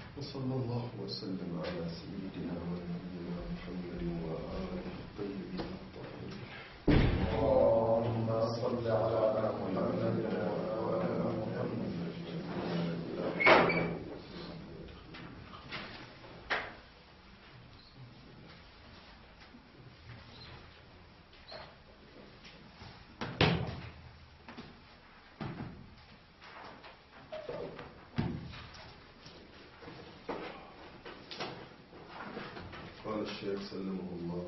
وصلى الله وسلم على سيدنا ونبينا محمد وآله الطيبين الطاهرين. اللهم صل على محمد وعلى محمد. قال الشيخ سلمه الله: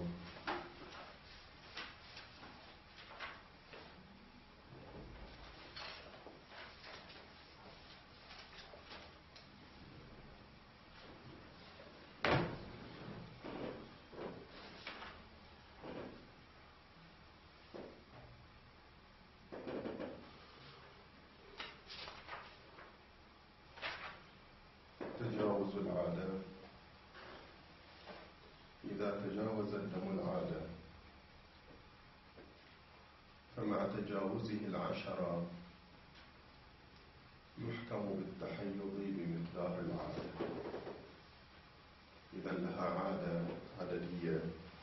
تجاوز العادة. إذا تجاوز الدم العادة فمع تجاوزه العشرة يحكم بالتحيض بمقدار العادة. إذا لها عادة عددية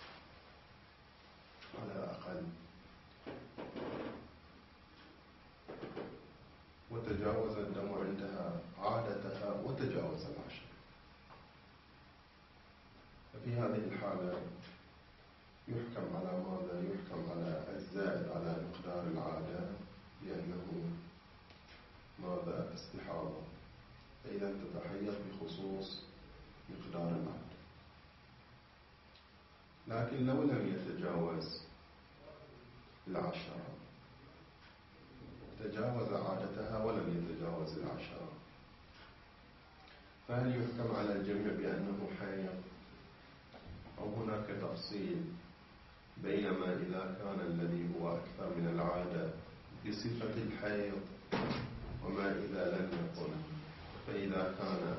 على أقل، وتجاوز الدم عندها عادتها وتجاوز العشرة. ففي هذه الحالة يحكم على ماذا؟ يحكم على الزائد على مقدار العادة بأنه ماذا؟ استحاضة، فإذا تتحيض بخصوص مقدار العادة. لكن لو لم يتجاوز العشرة، تجاوز عادتها ولم يتجاوز العشرة، فهل يحكم على الجميع بأنه حيض؟ أو هناك تفصيل بينما إذا كان الذي هو أكثر من العادة بصفة الحيض وما إذا لم يكن، فإذا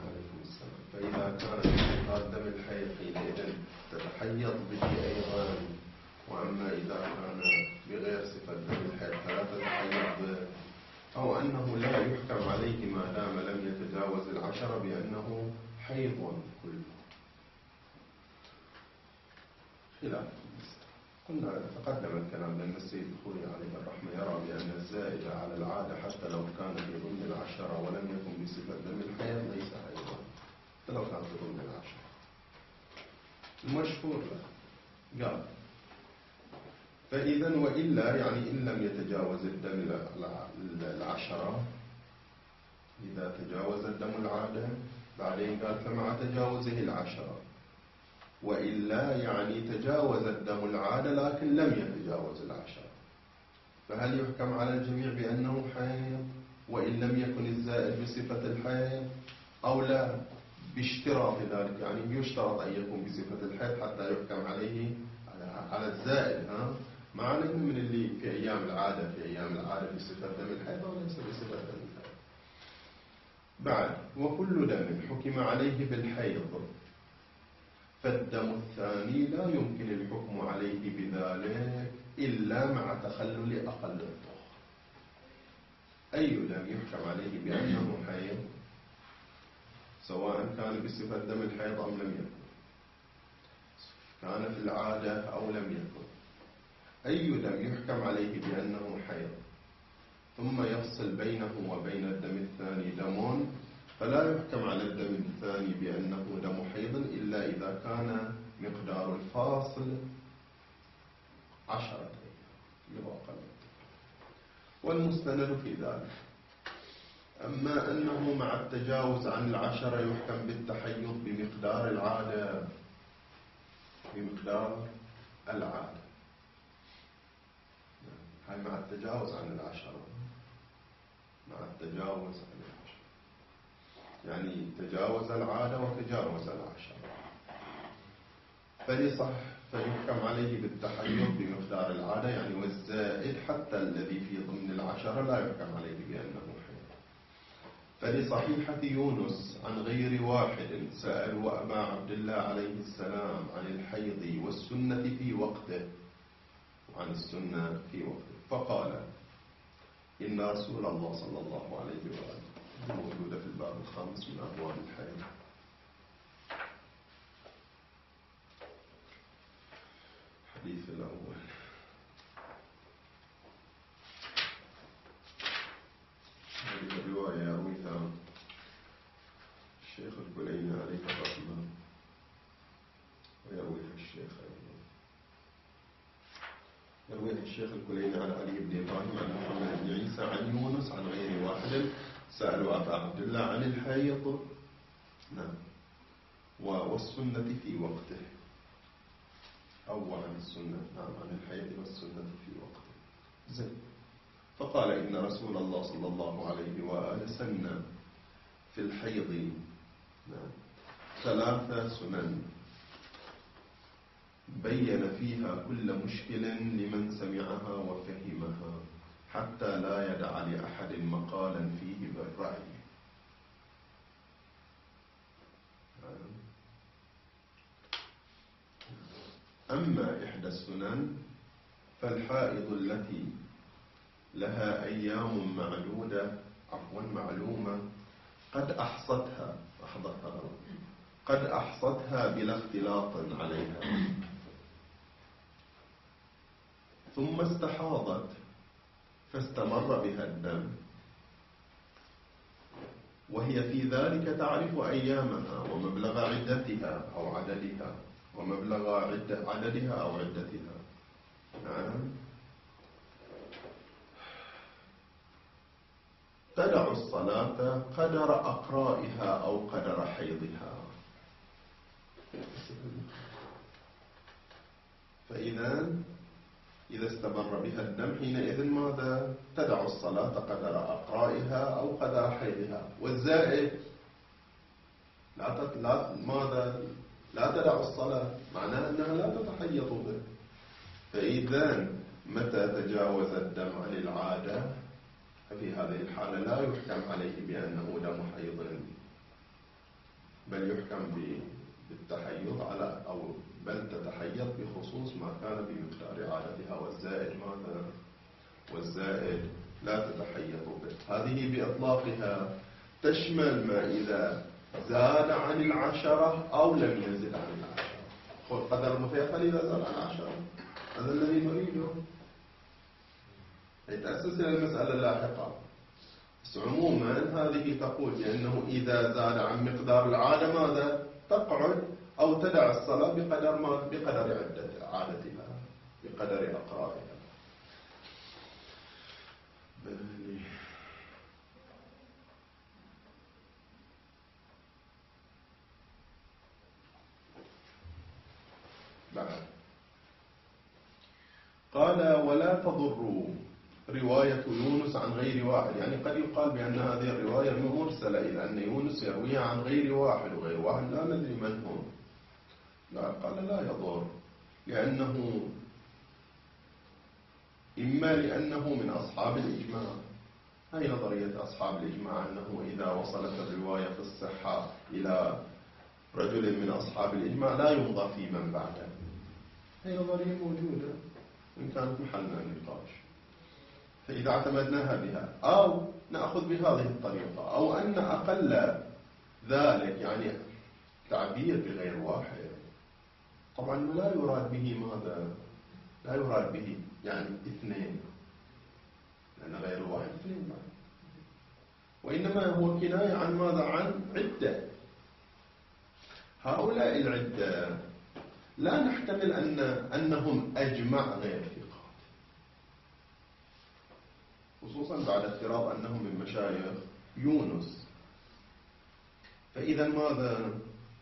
كان بصفة دم الحيض حينئذ تتحيض به أيضا، وأما إذا كان بغير صفة دم الحيض فلا تتحيض به، أو أنه لا يحكم عليه ما دام لم يتجاوز العشرة بأنه حيض كله. خلاف. قلنا تقدم الكلام بأن السيد الخوئي عليه الرحمة يرى بأن الزائد على العادة حتى لو كان في ضمن العشرة ولم يكن بصفة دم الحيض ليس حيضا، حتى لو كان في ضمن العشرة. المشهور له قال: فإذا وإلا، يعني إن لم يتجاوز الدم العشرة، إذا تجاوز الدم العادة بعدين قال فمع تجاوزه العشرة، وإلا يعني تجاوز الدم العادة لكن لم يتجاوز العشرة، فهل يحكم على الجميع بأنه حيض وإن لم يكن الزائد بصفة الحيض أو لا؟ باشتراط ذلك، يعني يشترط أن يكون بصفة الحيض حتى يحكم عليه على الزائد. مع علم من اللي في أيام العادة بصفة دم الحيض وليس بصفة دم الحيض. بعد: وكل دم حكم عليه بالحيض فالدم الثاني لا يمكن الحكم عليه بذلك إلا مع تخلل أقل الطهر. أي دم يحكم عليه بأنه حيض سواء كان بصفة دم الحيض أم لم يكن، كان في العادة أو لم يكن، أي دم يحكم عليه بأنه حيض ثم يفصل بينه وبين الدم الثاني دم، فلا يحكم على الدم الثاني بأنه دم حيض إلا إذا كان مقدار الفاصل 10 أيام يبقى. والمستند في ذلك أما أنه مع التجاوز عن العشرة يحكم بالتحيض بمقدار العادة، هاي مع التجاوز عن العشرة، يعني تجاوز العادة وتجاوز العشرة، فيحكم عليه بالتحيض بمقدار العادة، يعني والزائد حتى الذي في ضمن العشرة لا يحكم عليه بأنه حيض. فلصحيحة يونس عن غير واحد سألوا أبا عبد الله عليه السلام عن الحيض والسنة في وقته، وعن السنة في وقته، فقال: إن رسول الله صلى الله عليه وآله موجودة في الباب الخامس من أبواب الحيض الشيخ الكليني عن علي بن إبراهيم عن محمد بن عيسى عن يونس عن غير واحد سألوا أبا عبد الله عن الحيض نعم والسنة في وقته، أو عن السنة نعم عن الحيض والسنة في وقته زين. فقال إن رسول الله صلى الله عليه وآله سن في الحيض نعم 3 سنن بين فيها كل مشكل لمن سمعها وفهمها حتى لا يدع لأحد مقالا فيه بالرأي. أما إحدى السنن فالحائض التي لها أيام معلومة قد أحصتها بلا اختلاط عليها ثم استحاضت فاستمر بها الدم، وهي في ذلك تعرف أيامها ومبلغ عدتها أو عددها نعم. تدع الصلاة قدر أقرائها أو قدر حيضها. إذا استمر بها الدم حينئذ ماذا؟ تدع الصلاة قدر أقرائها أو قدر حيضها، والزائد لا تدع الصلاة، معناها أنها لا تتحيط به. فإذا متى تجاوز الدم عن العادة ففي هذه الحالة لا يحكم عليه بأنه دم حيض، بل يحكم بالتحيض بل تتحيض بخصوص ما كان بمقدار عادتها، والزائد لا تتحيض به. هذه بإطلاقها تشمل ما إذا زاد عن 10 أو لم يزد عن 10. قدر المتيقن إذا زاد عن 10 هذا الذي نريده، يتأسس إلى المسألة اللاحقة. بس عموما هذه تقول بأنه إذا زاد عن مقدار العادة ماذا؟ تقعد أو تدع الصلاة بقدر عادتها، بقدر أقرائها. قال ولا تضر رواية يونس عن غير واحد، يعني قد يقال بأن هذه الرواية مرسلة إلى أن يونس يرويها عن غير واحد، وغير واحد لا ندري من هم. لا، قال لا يضر، لأنه إما لأنه من أصحاب الإجماع. هي نظرية أصحاب الإجماع أنه إذا وصلت الرواية في الصحة إلى رجل من أصحاب الإجماع لا يمضى في من بعده. هي نظرية موجودة إن كانت محلنا النقاش. فإذا اعتمدناها بها أو نأخذ بهذه الطريقة، أو أن أقل ذلك يعني تعبير بغير واحد، طبعا لا يراد به ماذا؟ لا يراد به يعني 2، لأن غير واحد 2 بعد، وإنما هو كناية عن ماذا؟ عن عدة. هؤلاء العدة لا نحتمل أنهم أجمع غير ثقات، خصوصا بعد افتراض أنهم من مشايخ يونس. فإذا ماذا؟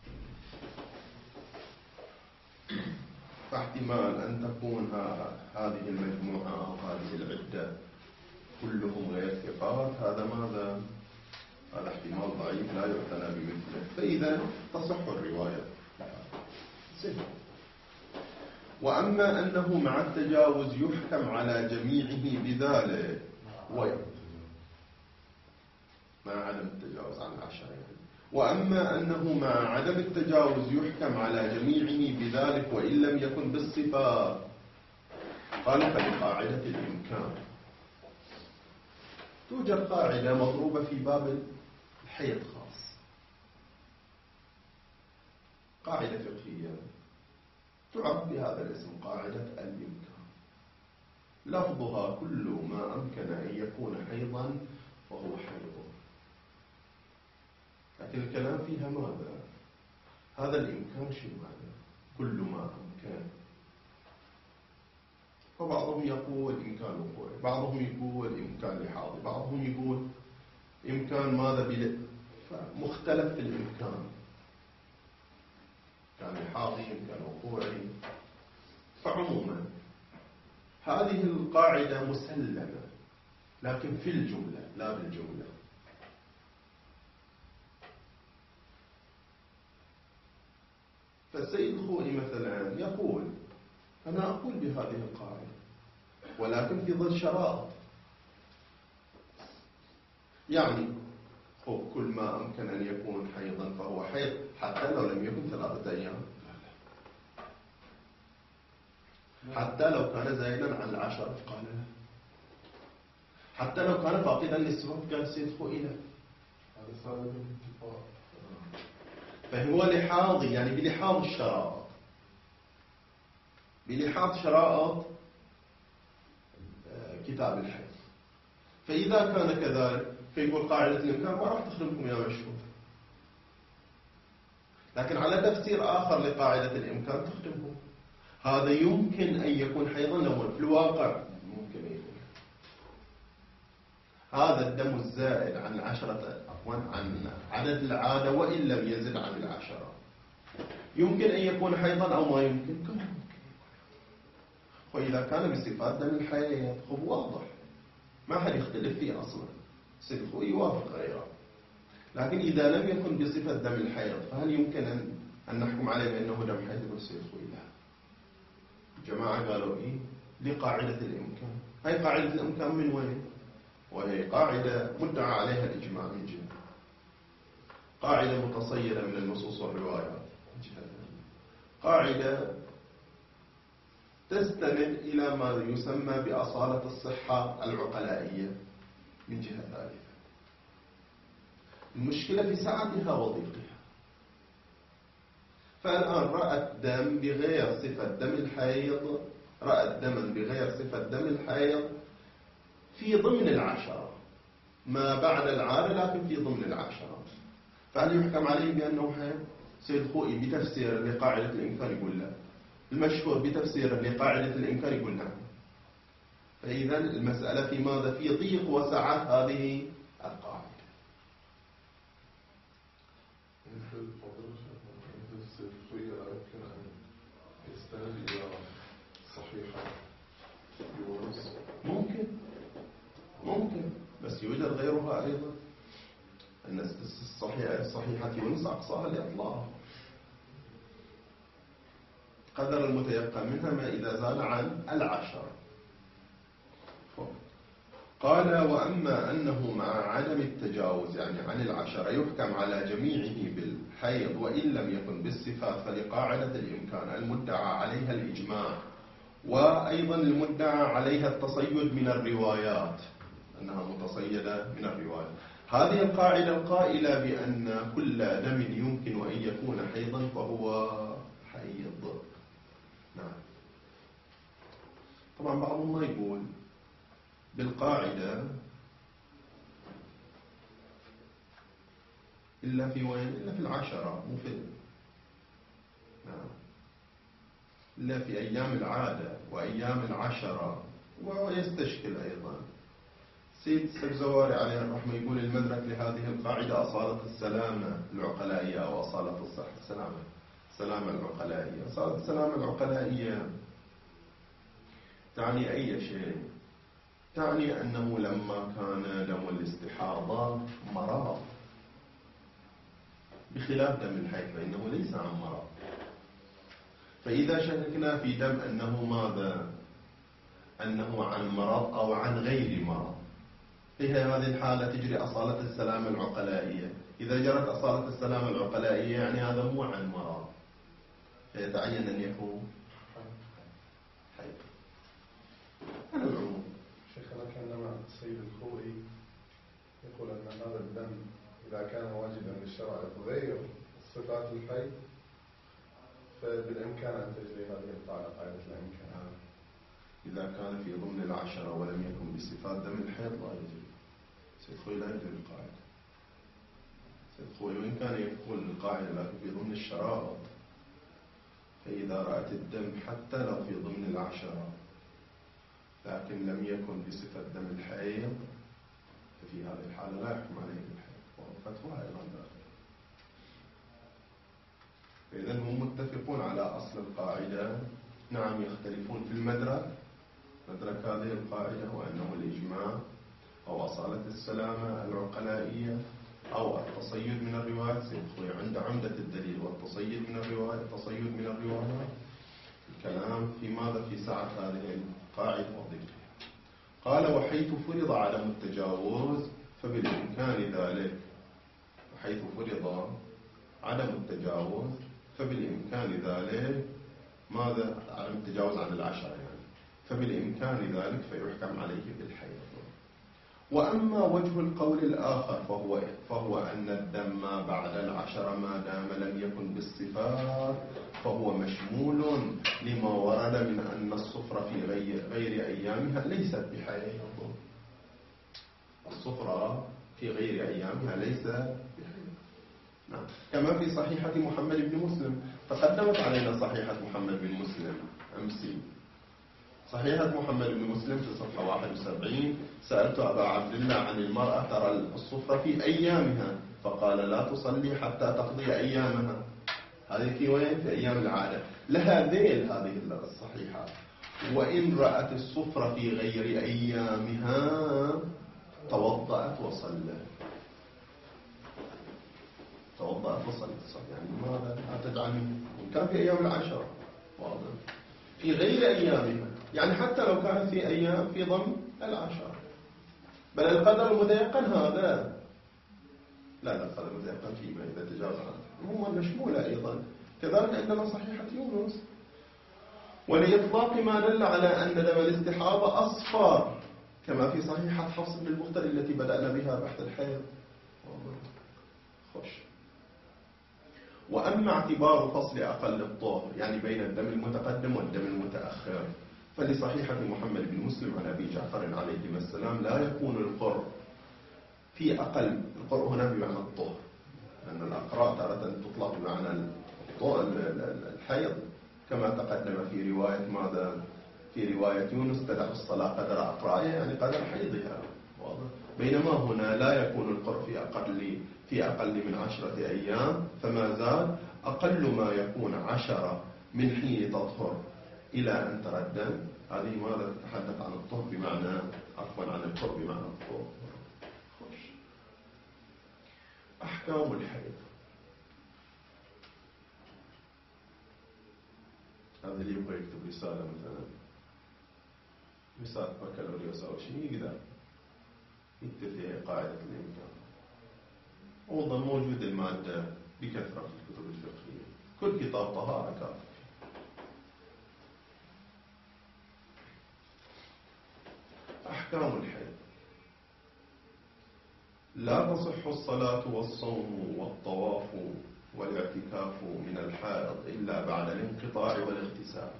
فاحتمال أن تكون هذه المجموعة أو هذه العدة كلهم غير ثقات، هذا ماذا؟ هذا احتمال ضعيف لا يعتنى بمثله. فإذا تصح الرواية. وأما أنه مع التجاوز يحكم على جميعه بذلك، مع عدم التجاوز عن 10 يعني. وأما أنه مع عدم التجاوز يحكم على جميعه بذلك وإن لم يكن بالصفات، قال فلقاعدة الإمكان. توجد قاعدة مضروبة في باب الحيض خاص، قاعدة فقهية تعرف بهذا الاسم قاعدة الإمكان. لفظها كل ما أمكن أن يكون حيضا فهو حيض، لكن الكلام فيها ماذا؟ هذا الإمكان شو معنى؟ كل ما أمكن. فبعضهم يقول إمكان وقوعي، بعضهم يقول إمكان لحاظي، بعضهم يقول إمكان ماذا مختلف في الإمكان، كان لحاظي إمكان وقوعي. فعموما هذه القاعدة مسلمة، لكن في الجملة لا بالجملة. فالسيد الخوئي مثلا يقول أنا أقول بهذه القاعدة ولكن في ظل شرائط، يعني كل ما أمكن أن يكون حيضا فهو حيض حتى لو لم يكن 3 أيام، حتى لو كان زائدا عن 10 قال لا، حتى لو كان فاقدا للسبب قال السيد الخوئي لا. هذا صار بالاتفاق. فهو لحاظي، يعني بلحاظ الشرائط، بلحاظ شرائط كتاب الحيض. فإذا كان كذلك فيقول قاعدة الإمكان ما راح تخدمكم يا مشهور، لكن على تفسير آخر لقاعدة الإمكان تخدمكم. هذا يمكن أن يكون حيضا لو في الواقع ممكن أن يكون هذا الدم الزائد عن 10 عن عدد العادة وإن لم يزد عن 10 يمكن أن يكون حيضا أو ما يمكن. وإذا كان بصفات دم الحيض هو واضح ما حد يختلف فيه أصلا، صدقه يوافق غيره. لكن إذا لم يكن بصفة دم الحيض فهل يمكن أن نحكم عليه بأنه دم حيض يقول صدقه لا. الجماعة قالوا إيه لقاعدة الإمكان. هاي قاعدة الإمكان من وين؟ وهي قاعدة مدعى عليها الإجماع من جهة، قاعدة متصيدة من النصوص والروايات من جهة، قاعدة تستند إلى ما يسمى بأصالة الصحة العقلائية من جهة ثالثة. المشكلة في سعتها وضيقها. فالآن رأت دم بغير صفة دم الحيض، رأت دما بغير صفة دم الحيض في ضمن 10 ما بعد العادة، لكن في ضمن 10، فهل يحكم عليه بأنه حيض؟ سيد خوئي بتفسير لقاعدة الإمكان يقول لا، المشهور بتفسير لقاعدة الإمكان يقول نعم. فإذا المسألة في ماذا؟ في ضيق وسعة هذه القاعدة. يمكن أن يستند إلى صحيحة يونس؟ ممكن بس يوجد غيرها أيضا. أن صحيحة يونس أقصاها الإطلاق، قدر المتيقن منها ما إذا زال عن 10. قال وأما أنه مع عدم التجاوز يعني عن 10 يحكم على جميعه بالحيض وإن لم يكن بالصفات، فلقاعدة الإمكان المدعى عليها الإجماع، وأيضا المدعى عليها التصيد من الروايات، أنها متصيدة من الروايات. هذه القاعدة القائلة بأن كل دم يمكن أن يكون حيضا فهو حيض. نعم. طبعا بعضهم ما يقول بالقاعدة إلا في وين؟ إلا في 10 مو في نعم، إلا في أيام العادة وأيام 10. ويستشكل أيضا سيد السبزواري عليه الرحمة يقول المدرك لهذه القاعدة أصالة السلامة العقلائية أو أصالة الصحة السلامة العقلائية. أصالة السلامة العقلائية تعني أي شيء؟ تعني أنه لما كان دم الاستحاضة مرض بخلاف دم الحيض فإنه ليس عن مرض. فإذا شككنا في دم أنه ماذا؟ أنه عن مرض أو عن غير مرض، في هذه الحالة تجري أصالة السلامة العقلائية. إذا جرت أصالة السلامة العقلائية يعني هذا مو عن مرض، فيتعين أن يكون حيض. على العموم شيخنا كان مع السيد الخوئي يقول أن هذا الدم إذا كان واجبا للشرائط غير صفات الحيض فبالإمكان أن تجري هذه القاعدة، قاعدة الإمكان. إذا كان في ضمن 10 ولم يكن بصفات دم الحيض لا يجري. سيد خوي لا يجري القاعدة. سيد خوي وإن كان يقول القاعدة لكن في ضمن الشرائط، فإذا رأت الدم حتى لو في ضمن 10 لكن لم يكن بصفة دم الحيض، ففي هذه الحالة لا يحكم عليه بالحيض، وفتوى أيضا ذلك. فإذا هم متفقون على أصل القاعدة. نعم يختلفون في المدرك هذه القاعدة، وأنه الإجماع أو أصالة السلامة العقلائية أو التصيد من الروايات. سيدخل عند عمدة الدليل والتصيد من الرواية، التصيد من الرواية، الكلام في ماذا؟ في سعة هذه القاعدة وضبطها. قال وحيث فرض عدم التجاوز فبالإمكان ذلك، وحيث فرض عدم التجاوز فبالإمكان ذلك ماذا؟ عدم التجاوز عن العشرة يعني، فبالإمكان ذلك فيحكم عليه بالحيض. وأما وجه القول الآخر فهو أن الدم ما بعد العشرة ما دام لم يكن بالصفات فهو مشمول لما ورد من أن الصفرة في غير أيامها ليست بحيض. الصفرة في غير أيامها ليست بحيض. نعم. كما في صحيحة محمد بن مسلم، تقدمت علينا صحيحة محمد بن مسلم أمسي. صحيحة محمد بن مسلم في صفحة 71: سألت أبا عبد الله عن المرأة ترى الصفرة في أيامها فقال لا تصلي حتى تقضي أيامها. هذه في وين؟ في أيام العادة. لها ذيل هذه الصحيحة: وإن رأت الصفرة في غير أيامها توضأت وصلت. توضأت وصلت، يعني ماذا؟ لا تجعل منه. كان في أيام العشرة، واضح، في غير أيامها، يعني حتى لو كانت في أيام في ضمن العشرة. بل القدر المتيقن هذا لا القدر المتيقن فيما إذا تجاوز عنه هم المشمولة أيضا. كذلك عندنا صحيحة يونس: ولإطلاق ما دل على أن دم الاستحاضة أصفر، كما في صحيحة حفص بن المختار التي بدأنا بها بحث الحيض. خوش. وأما اعتبار فصل أقل الطهر يعني بين الدم المتقدم والدم المتأخر فلصحيحة محمد بن مسلم عن أبي جعفر عليه السلام لا يكون القرء في أقل. القرء هنا بمعنى الطهر، لأن الأقراء تارة تطلق بمعنى الحيض، كما تقدم في رواية ماذا؟ في رواية يونس: تدع الصلاة قدر أقرائها يعني قدر حيضها. بينما هنا لا يكون القرء في أقل من 10 أيام، فما زال أقل ما يكون 10 من حين تطهر إلى أن تردد. هذه ماذا؟ تتحدث عن الطهر بمعنى عن القرء بمعنى الطهر. أحكام الحيض. هذا اللي يبغى يكتب رسالة مثلا، رسالة بكالوريوس أو شيء يقدر يكتب فيها قاعدة الإمكان. أيضا موجود المادة بكثرة في الكتب الفقهية، كل كتاب طهارة كافي. أحكام الحيض. لا تصح الصلاة والصوم والطواف والاعتكاف من الحائض إلا بعد الانقطاع والاغتسال.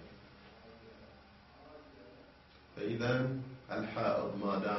فإذا الحائض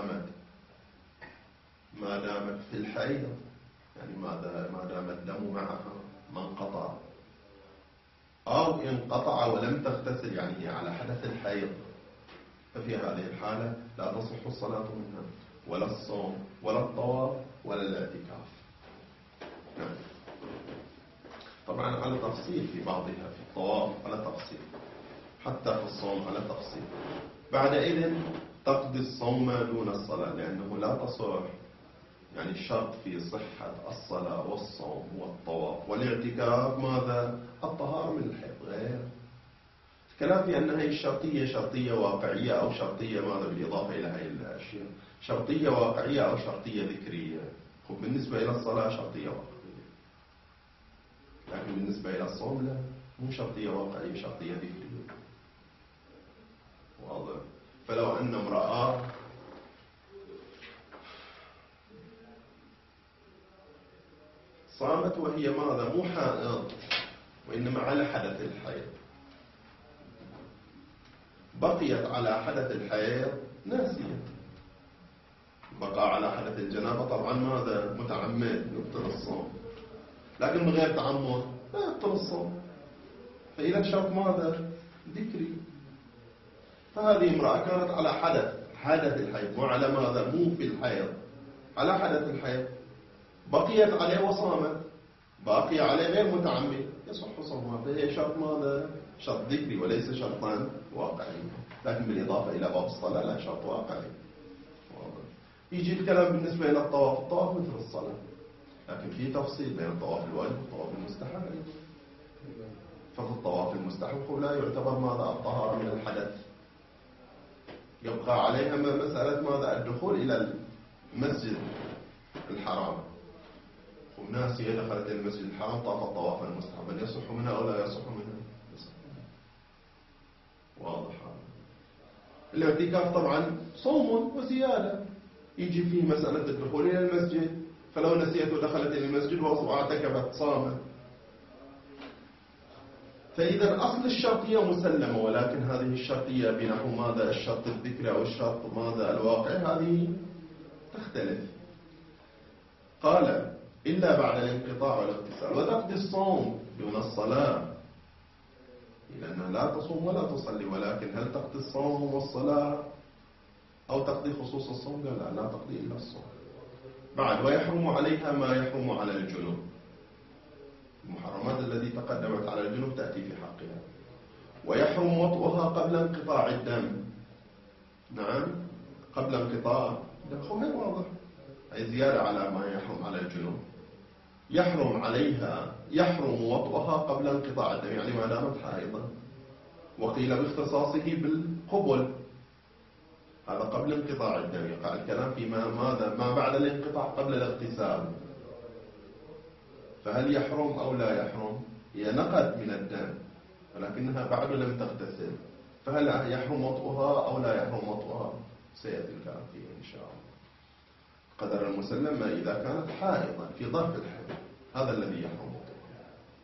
ما دامت في الحيض، يعني ما دام الدم معها ما انقطع، أو انقطع ولم تغتسل يعني هي على حدث الحيض، ففي هذه الحالة لا تصح الصلاة منها ولا الصوم ولا الطواف ولا الاعتكاف. نعم. طبعا على تفصيل في بعضها، في الطواف على تفصيل، حتى في الصوم على تفصيل. بعدئذ تقضي الصوم دون الصلاة، لأنه لا تصح، يعني الشرط في صحة الصلاة والصوم والطواف والاعتكاف ماذا؟ الطهارة من الحيض. غير الكلام في أن هي الشرطية شرطية واقعية أو شرطية ماذا بالإضافة إلى هذه الأشياء، شرطية واقعية أو شرطية ذكرية. بالنسبة إلى الصلاة شرطية واقعية، لكن بالنسبة إلى الصوم لا، مو شرطية واقعية، شرطية ذكرية. واضح؟ فلو أن امرأة صامت وهي ماذا؟ مو حائض وإنما على حدث الحيض، بقيت على حدث الحيض ناسية، بقى على حدث الجنابة طبعا ماذا؟ متعمد يبطل الصوم، لكن من غير تعمد لا يبطل الصوم. فإذا الشرط ماذا؟ ذكري. فهذه امرأة كانت على حدث الحيض، مو على ماذا، مو في الحيض، على حدث الحيض، بقيت عليه وصامت، باقي عليه غير متعمد، يصح صومها. فهي شرط ماذا؟ شرط ذكري وليس شرطا واقعي. لكن بالإضافة إلى باب الصلاة لا، شرط واقعي. يجي الكلام بالنسبة إلى الطواف مثل الصلاة، لكن في تفصيل بين الطواف الواجب والطواف المستحب. ففي الطواف المستحب لا يعتبر ماذا؟ الطهارة من الحدث، يبقى عليها مسألة ماذا؟ الدخول إلى المسجد الحرام. وناسية دخلت المسجد الحرام طافت طوافا مستحبا، يصح منها أو لا يصح منها؟ واضح. الاعتكاف طبعا صوم وزيادة، يجي فيه مسألة الدخول إلى المسجد، فلو نسيت ودخلت إلى المسجد واعتكفت صامت. فإذا أصل الشرطية مسلمة، ولكن هذه الشرطية بنحو ماذا؟ الشرط الذكري أو الشرط ماذا؟ الواقع، هذه تختلف. قال إلا بعد الانقطاع والاغتسال، وتقضي الصوم دون الصلاة، لأنها لا تصوم ولا تصلي، ولكن هل تقضي الصوم والصلاة أو تقضي خصوص الصوم؟ لا تقضي إلا الصوم. بعد ويحرم عليها ما يحرم على الجنوب، المحرمات التي تقدمت على الجنوب تأتي في حقها. ويحرم وطئها قبل انقطاع الدم. نعم، قبل انقطاع الدم، غير واضح، أي زيادة على ما يحرم على الجنوب. يحرم عليها، يحرم وطئها قبل انقطاع الدم، يعني ما دامت حائضا. وقيل باختصاصه بالقبل، هذا قبل انقطاع الدم، يقع الكلام في ماذا؟ ما بعد الانقطاع قبل الاغتسال. فهل يحرم أو لا يحرم؟ هي نقد من الدم ولكنها بعد لم تغتسل، فهل يحرم وطئها أو لا يحرم وطئها؟ سيأتي الكلام فيه إن شاء الله. قدر المسلم ما إذا كانت حائضا في ظرف الحيض، هذا الذي يحرم وطئها.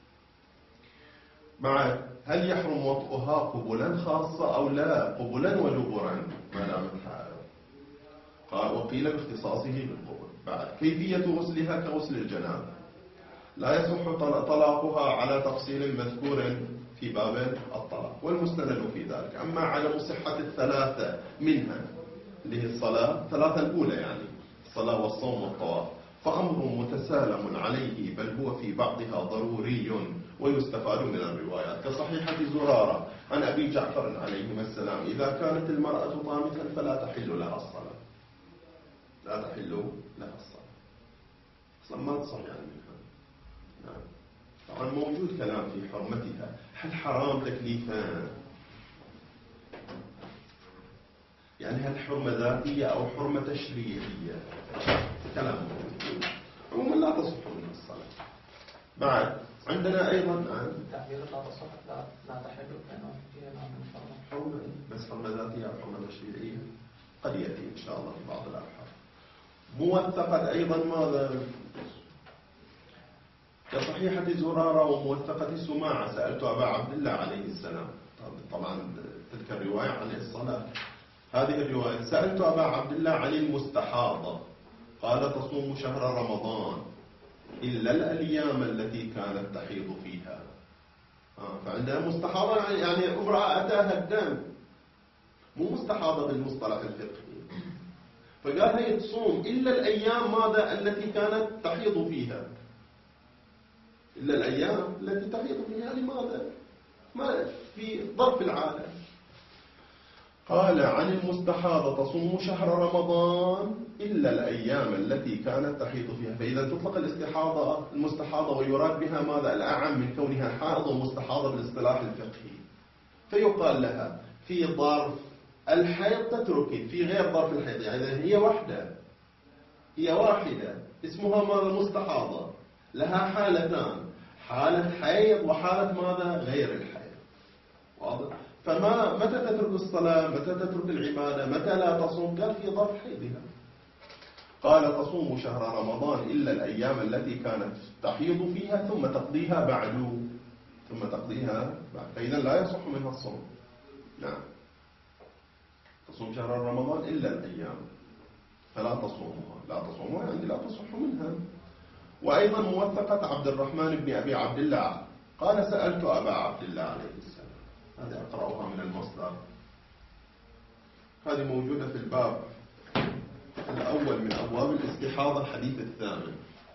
بعد هل يحرم وطئها قبلا خاصة أو لا؟ قبلا ودبرا ما دامت حائض. قال وقيل باختصاصه بالقبل. بعد كيفية غسلها كغسل الجنابة، لا يصح طلاقها على تفصيل مذكور في باب الطلاق والمستند في ذلك. أما عدم صحة الثلاثة منها اللي هي الصلاة، ثلاثة الأولى يعني الصلاة والصوم والطواف، فأمر متسالم عليه، بل هو في بعضها ضروري ويستفاد من الروايات، كصحيحة زرارة عن أبي جعفر عليهما السلام: إذا كانت المرأة طامثا فلا تحل لها الصلاة، لا تحل لها الصلاة. أصلا ما تصح يعني منها. نعم. طبعا موجود كلام في حرمتها، هل حرام تكليفان؟ يعني هل حرمة ذاتية أو حرمة تشريعية؟ كلام موجود. عموما لا تصح منها الصلاة. بعد عندنا أيضا تعبير لا تصح لا تحل لأنه فيها نوع من حرمة، بس حرمة ذاتية أو حرمة تشريعية قد يأتي إن شاء الله في بعض الأبحاث. موثقة أيضا ماذا؟ كصحيحة زرارة وموثقة سماعة: سألت أبا عبد الله عليه السلام. طبعا تلك الرواية عن الصلاة. هذه الرواية: سألت أبا عبد الله عن المستحاضة، قال تصوم شهر رمضان إلا الأيام التي كانت تحيض فيها. فعندها مستحاضة يعني امرأة أتاها الدم، مو مستحاضة بالمصطلح الفقهي. فقال هي تصوم إلا الأيام ماذا؟ التي كانت تحيض فيها. إلا الأيام التي تحيض فيها لماذا؟ ما في ظرف العادة. قال عن المستحاضة: تصوم شهر رمضان إلا الأيام التي كانت تحيض فيها. فإذا تطلق المستحاضة ويراد بها ماذا؟ الأعم من كونها حائض ومستحاضة بالاصطلاح الفقهي. فيقال لها في ظرف الحيض تتركي، في غير ظرف الحيض يعني هي واحدة اسمها ماذا؟ مستحاضة، لها حالتان: حالة حيض وحالة ماذا؟ غير الحيض. واضح؟ متى تترك الصلاة؟ متى تترك العبادة؟ متى لا تصوم؟ قال في ظرف حيضها. قال تصوم شهر رمضان إلا الأيام التي كانت تحيض فيها ثم تقضيها بعد. فإذا لا يصح منها الصوم. نعم، تصوم شهر رمضان إلا الأيام، فلا تصومها يعني لا تصح منها. وأيضا موثقة عبد الرحمن بن أبي عبد الله قال: سألت أبا عبد الله عليه السلام. هذا أقرأها من المصدر. هذه موجودة في الباب الأول من أبواب الاستحاضة الحديث الثامن.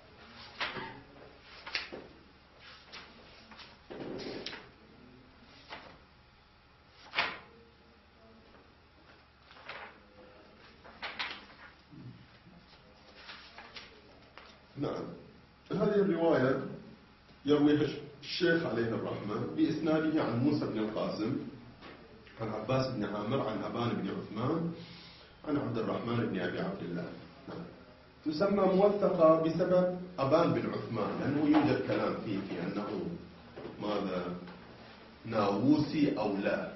نعم، هذه الرواية يرويها الشيخ عليه الرحمة بإسناده عن موسى بن القاسم عن عباس بن عامر عن أبان بن عثمان عن عبد الرحمن بن أبي عبد الله. تسمى موثقة بسبب أبان بن عثمان، لأنه يوجد كلام فيه في أنه ماذا ناووسي أو لا،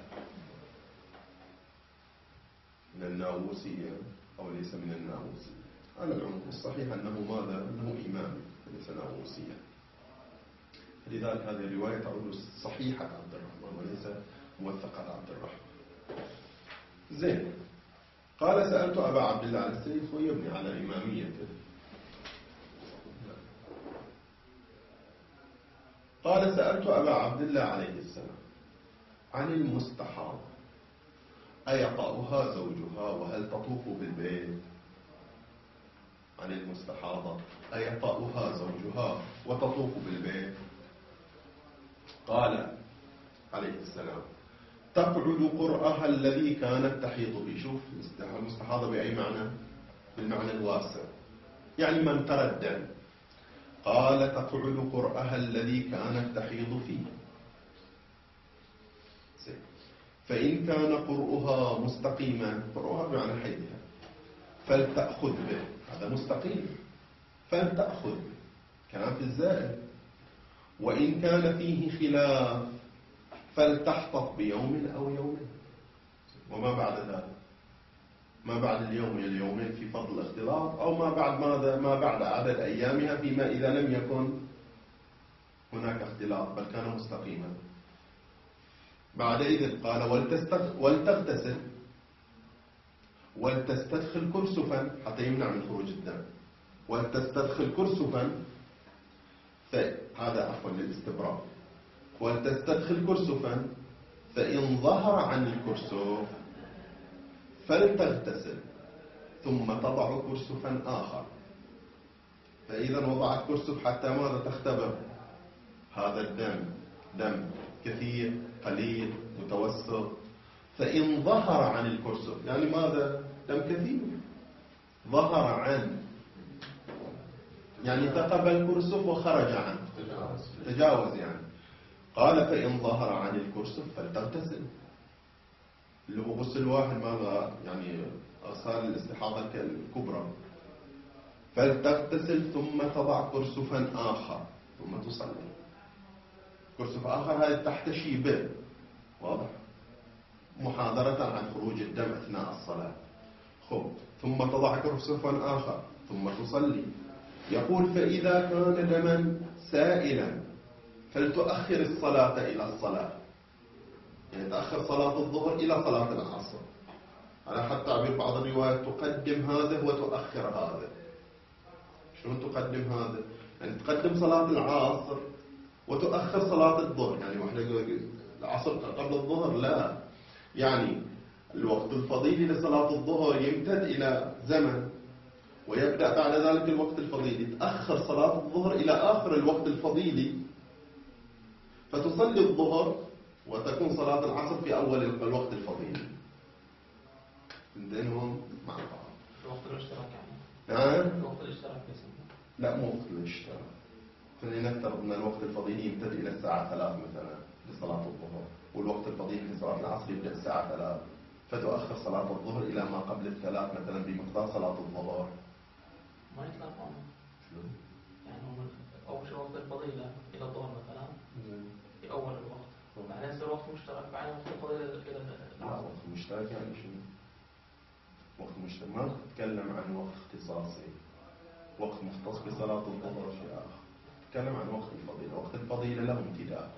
من الناووسية أو ليس من الناووسي. على العموم الصحيح أنه ماذا؟ أنه إمامي ليس ناووسيا، لذلك هذه الرواية تعود صحيحة عبد الرحمن وليس موثقة عبد الرحمن. زين، قال سألت أبا عبد الله على السيف ويبني على إماميته. قال سألت أبا عبد الله عليه السلام عن المستحاضة أيطأها زوجها وهل تطوف بالبيت؟ عن المستحاضة أيطأها زوجها وتطوف بالبيت؟ قال عليه السلام تقعد قرأها الذي كانت تحيض به. شوف المستحاضة بأي معنى؟ بالمعنى الواسع، يعني من ترى الدم. قال تقعد قرأها الذي كانت تحيض فيه، فإن كان قرؤها مستقيما، قرؤها بمعنى حيضها، فلتأخذ به. هذا مستقيم، فلتأخذ كلام في الزائد. وإن كان فيه خلاف فلتحتط بيوم أو يومين. وما بعد ذلك، ما بعد اليوم اليومين في فضل الاختلاط، أو ما بعد ماذا؟ ما بعد عدد أيامها فيما إذا لم يكن هناك اختلاط بل كان مستقيما. بعدئذ قال ولتغتسل ولتستدخل كرسفا حتى يمنع من خروج الدم. ولتستدخل كرسفا، هذا عفوا للاستبراء. ولتستدخل كرسفا فإن ظهر عن الكرسف فلتغتسل ثم تضع كرسفا آخر. فإذا وضعت كرسف حتى ماذا؟ تختبر هذا الدم دم كثير قليل متوسط. فإن ظهر عن الكرسف يعني ماذا؟ دم كثير ظهر عن، يعني تقبل الكرسف وخرج عنه، تجاوز يعني. قال فإن ظهر عن الكرسف فلتغتسل، اللي هو غسل واحد ماذا؟ يعني أغسال الاستحاضة الكبرى. فلتغتسل ثم تضع كرسفا آخر ثم تصلي. كرسف آخر هذا تحتشي به، واضح، محاذرة عن خروج الدم أثناء الصلاة. خب، ثم تضع كرسفا آخر ثم تصلي. يقول فإذا كان دما سائلا فلتؤخر الصلاة إلى الصلاة، يعني تأخر صلاة الظهر إلى صلاة العصر. على حتى تعبير بعض الروايات تقدم هذا وتؤخر هذا. شلون تقدم هذا؟ يعني تقدم صلاة العصر وتؤخر صلاة الظهر. يعني واحد يقول العصر قبل الظهر، لا، يعني الوقت الفضيلي لصلاة الظهر يمتد إلى زمن ويبدأ بعد ذلك الوقت الفضيلي. تأخر صلاة الظهر إلى آخر الوقت الفضيلي فتصلي الظهر وتكون صلاة العصر في أول الوقت الفضيلي. اثنينهم مع بعض. وقت الاشتراك يعني؟ نعم؟ وقت الاشتراك يسمى؟ لا، مو وقت الاشتراك. فلنفترض أن الوقت الفضيلي يمتد إلى الساعة 3 مثلا لصلاة الظهر، والوقت الفضيلي لصلاة العصر يبدأ الساعة 3، فتؤخر صلاة الظهر إلى ما قبل 3 مثلا بمقدار صلاة الظهر. ما يطلقون يعني هم أول شيء وقت الفضيلة إلى الظهر مثلا في أول الوقت، بعدين يصير وقت مشترك بعد وقت الفضيلة إلى العصر. وقت مشترك يعني شنو؟ وقت مشترك ما نتكلم عن وقت اختصاصي، وقت مختص بصلاة الظهر شيء آخر. نتكلم عن وقت الفضيلة. وقت الفضيلة له امتداد،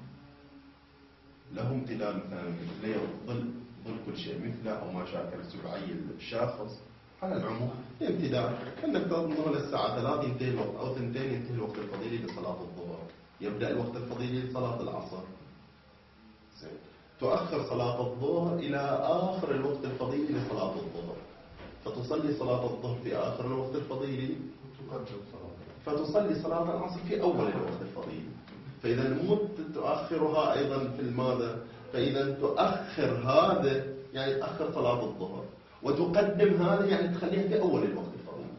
له امتداد مثلا ظل كل شيء مثله أو ما شاكل سبعي الشاخص. على العموم امتداد، كأنك تظن الساعة 3 ينتهي الوقت أو 2 ينتهي الوقت الفضيلي لصلاة الظهر، يبدأ الوقت الفضيلي لصلاة العصر. تؤخر صلاة الظهر إلى آخر الوقت الفضيلي لصلاة الظهر، فتصلي صلاة الظهر في آخر الوقت الفضيلي، فتصلي صلاة العصر في أول الوقت الفضيلي. فإذا مو تؤخرها أيضا في الماذا، فإذا تؤخر هذا يعني تأخر صلاة الظهر، وتقدم هذا يعني تخليها في أول الوقت الفضيلي.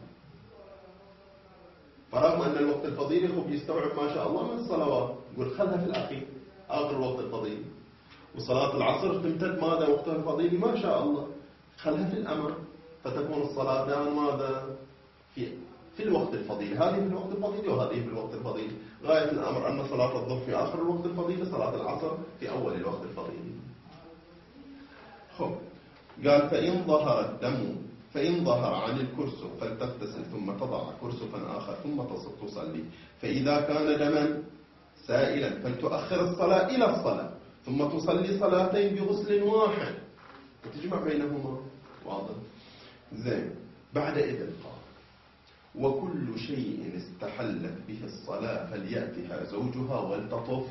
فرغم أن الوقت الفضيلي خب يستوعب ما شاء الله من الصلوات، يقول خلها في الأخير آخر الوقت الفضيلي. وصلاة العصر تمتد ماذا وقتها الفضيلي ما شاء الله، خلها في الأمر، فتكون الصلاتان ماذا في الوقت الفضيلي، هذه في الوقت الفضيلي وهذه في الوقت الفضيلي. غاية الأمر أن صلاة الظهر في آخر الوقت الفضيلي، صلاة العصر في أول الوقت الفضيلي. خب قال فإن ظهر عن الكرسف فلتغتسل ثم تضع كرسفا آخر ثم تصلي. فإذا كان دما سائلا فلتؤخر الصلاة إلى الصلاة ثم تصلي صلاتين بغسل واحد وتجمع بينهما. واضح؟ زين. بعد إذن قال وكل شيء استحلت به الصلاة فليأتها زوجها ولتطف.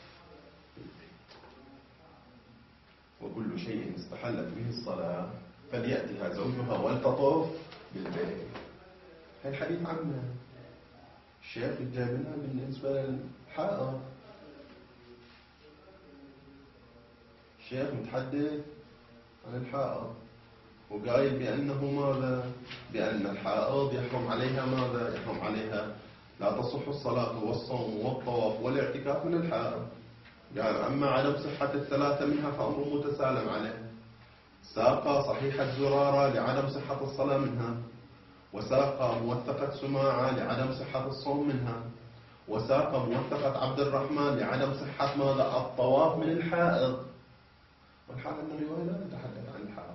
وكل شيء استحلت به الصلاة فليأتها زوجها ولتطف بالبيت. هاي الحديث عنه الشيخ جابنا بالنسبة للحائض. الشيخ متحدث عن الحائض وقايل بأنه ماذا؟ بأن الحائض يحرم عليها ماذا؟ يحرم عليها لا تصح الصلاة والصوم والطواف والاعتكاف من الحائض. قال أما عدم صحة الثلاثة منها فأمر متسالم عليه. ساق صحيحة زرارة لعدم صحة الصلاة منها، وساق موثقة سماعة لعدم صحة الصوم منها، وساق موثقة عبد الرحمن لعدم صحة ماذا؟ الطواف من الحائض. والحال أن الرواية لا تتحدث عن الحائض.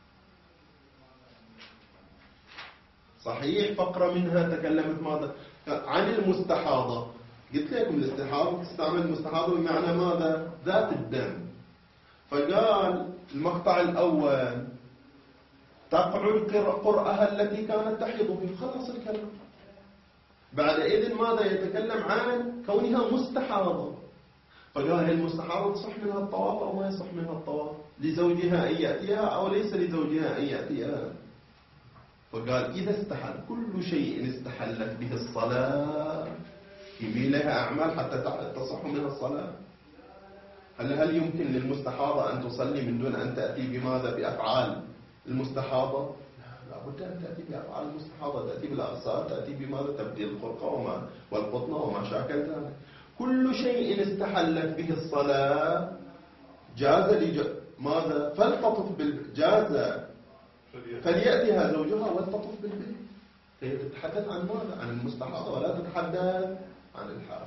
صحيح فقرة منها تكلمت ماذا؟ عن المستحاضة. قلت لكم الاستحاضة تستعمل المستحاضة بمعنى ماذا؟ ذات الدم. فقال المقطع الأول تقع قرأها التي كانت تحيض فيه. خلص الكلام. بعد إذن ماذا؟ يتكلم عن كونها مستحاضة. فقال هل المستحاضة تصح منها الطواف أو ما يصح منها الطواف؟ لزوجها أن يأتيها أو ليس لزوجها أن يأتيها؟ فقال إذا استحل كل شيء استحلت به الصلاة يبي لها أعمال حتى تصح منها الصلاة. هل يمكن للمستحاضة أن تصلي من دون أن تأتي بماذا؟ بأفعال المستحاضة؟ لا بد أن تأتي بأفعال المستحاضة، تأتي بالأغسال، تأتي بماذا؟ تبديل الخرقة والقطنة وما شاكل ذلك. كل شيء استحلت به الصلاة جاز ماذا؟ فلتطف جاز فليأتها زوجها ولتطف بالبيت. هي تتحدث عن ماذا؟ عن المستحاضة ولا تتحدث عن الحائض.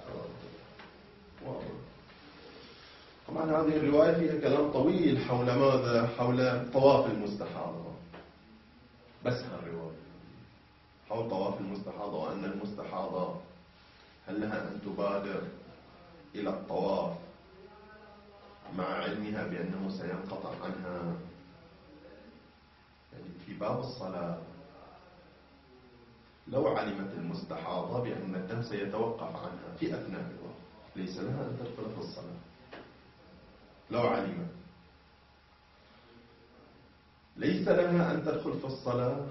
طبعا هذه الرواية فيها كلام طويل حول ماذا؟ حول طواف المستحاضة. بس هالرواية حول طواف المستحاضة، وأن المستحاضة هل لها أن تبادر إلى الطواف مع علمها بأنه سينقطع عنها. يعني في باب الصلاة لو علمت المستحاضة بأن الدم سيتوقف عنها في أثناء الوقت ليس لها أن تدخل في الصلاة. لو علمت ليس لها أن تدخل في الصلاة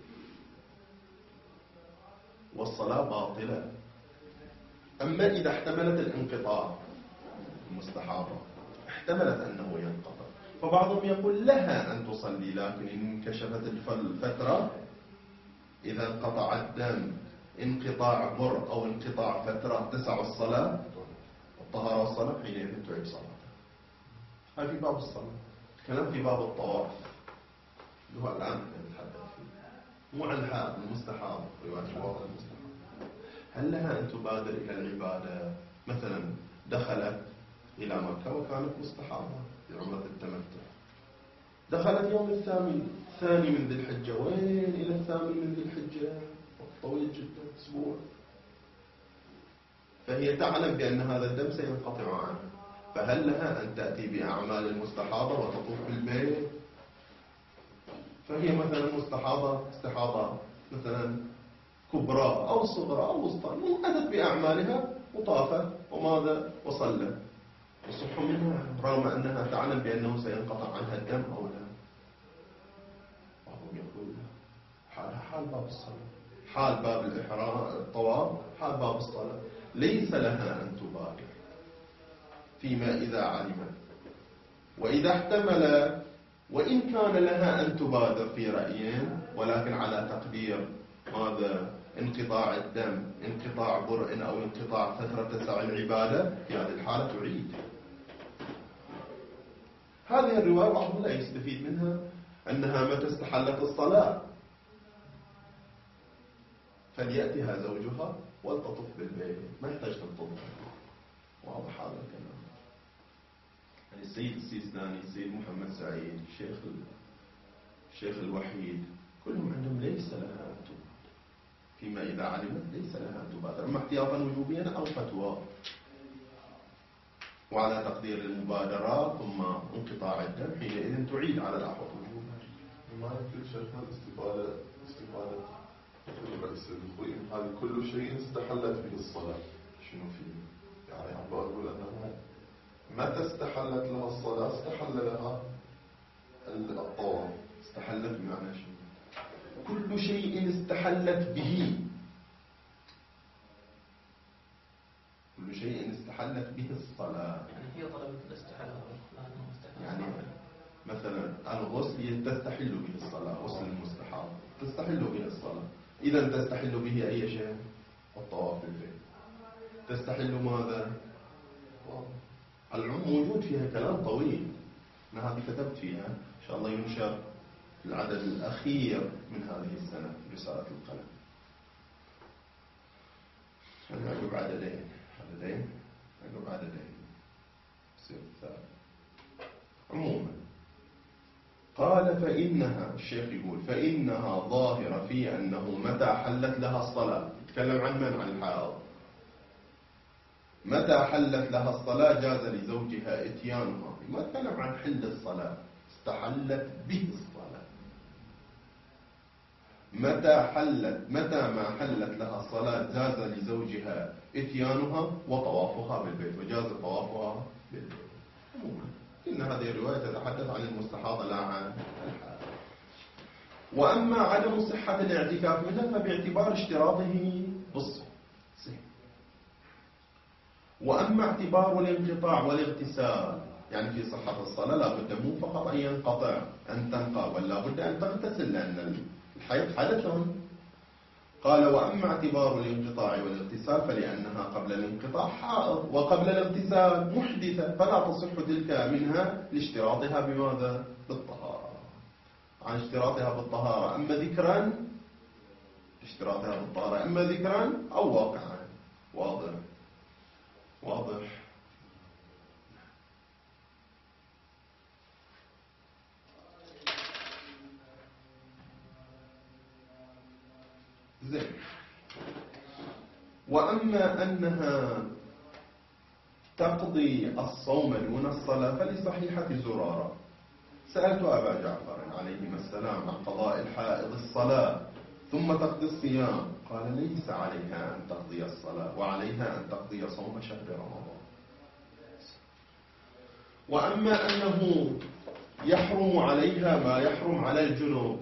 والصلاة باطلة. أما إذا احتملت الانقطاع، المستحاضة احتملت أنه ينقطع، فبعضهم يقول لها أن تصلي، لكن إن انكشفت الفترة، إذا انقطع الدم انقطاع بر أو انقطاع فترة تسع الصلاة الطهارة والصلاة، حينئذ تعيد صلاتها. هذا في باب الصلاة. كلام في باب الطواف اللي هو الآن نتحدث فيه، مو عن الحائض المستحاضة. هل لها أن تبادر إلى العبادة؟ مثلا دخلت إلى مكة وكانت مستحاضة في عمرة التمتع، دخلت يوم الثاني من ذي الحجة. وين إلى الثامن من ذي الحجة؟ وقت طويل جدا، أسبوع. فهي تعلم بأن هذا الدم سينقطع عنها، فهل لها أن تأتي بأعمال المستحاضة وتطوف بالبيت؟ فهي مثلا مستحاضة استحاضة مثلا كبرى أو صغرى أو وسطى، أتت بأعمالها وطافت وماذا؟ وصلت. يصح منها رغم أنها تعلم بأنه سينقطع عنها الدم أو لا؟ بعضهم يقول لا، حالها حال باب الصلاة، حال باب الإحرام الطواف، حال باب الصلاة، ليس لها أن تبادر فيما إذا علمت. وإذا احتمل وإن كان لها أن تبادر في رأيين، ولكن على تقدير ماذا؟ انقطاع الدم، انقطاع برء أو انقطاع فترة سعي العبادة، في هذه الحالة تعيد. هذه الرواية بعضهم لا يستفيد منها أنها متى استحلت الصلاة فليأتها زوجها ولتطف بالبيت، ما يحتاج تنتظر. واضح هذا الكلام؟ يعني السيد السيستاني، السيد محمد سعيد، الشيخ الوحيد، كلهم عندهم ليس لها أن تبادر فيما إذا علمت، ليس لها أن تبادر، إما احتياطا وجوبيا أو فتوى، وعلى تقدير المبادرات ثم انقطاع الدم حينئذ تعيد على الأحوط وجوبا. ما يمكن شيخنا استفادة رئيس الخوي هذه كل شيء استحلت به الصلاة. شنو فيه؟ يعني عم بقول أنه متى استحلت لها الصلاة استحل لها الطواف. استحلت بمعنى شنو؟ كل شيء استحلت به، كل شيء استحلت به الصلاة. يعني هي طلبت الاستحالة يعني مثلا الغسل تستحل به الصلاة، غسل المستحاض تستحل به الصلاة. إذا تستحل به أي شيء؟ الطواف بالبيت. تستحل ماذا؟ العلم موجود فيها كلام طويل، أنا هذه كتبت فيها إن شاء الله ينشر في العدد الأخير من هذه السنة في رسالة القلم. أنا أقول عددين أقول عددين يصير الثالث. عموما قال فإنها، الشيخ يقول فإنها ظاهرة في أنه متى حلت لها الصلاة، يتكلم عن من؟ عن الحائض. متى حلت لها الصلاة جاز لزوجها إتيانها، ما يتكلم عن حل الصلاة، استحلت به الصلاة. متى ما حلت لها الصلاة جاز لزوجها إتيانها وطوافها بالبيت، وجاز طوافها بالبيت. إن هذه الرواية تتحدث عن المستحاضة لا عن الحائض. وأما عدم صحة الاعتكاف منها فباعتبار اشتراطه بالصحة. وأما اعتبار الانقطاع والاغتسال، يعني في صحة الصلاة لا بد مو فقط أن ينقطع، أن تنقى، ولا بد أن تغتسل لأن الحيض حدث. قال وأما اعتبار الانقطاع والاغتسال فلأنها قبل الانقطاع حائض وقبل الاغتسال محدثة، فلا تصح تلك منها لاشتراطها بماذا؟ بالطهارة، عن اشتراطها بالطهارة، أما ذكرا اشتراطها بالطهارة إما ذكرا أو واقعا. واضح. زين. وأما أنها تقضي الصوم دون الصلاة فلصحيحة زرارة. سألت أبا جعفر عليهما السلام عن قضاء الحائض الصلاة ثم تقضي الصيام، قال ليس عليها أن تقضي الصلاة وعليها أن تقضي صوم شهر رمضان. وأما أنه يحرم عليها ما يحرم على الجنوب،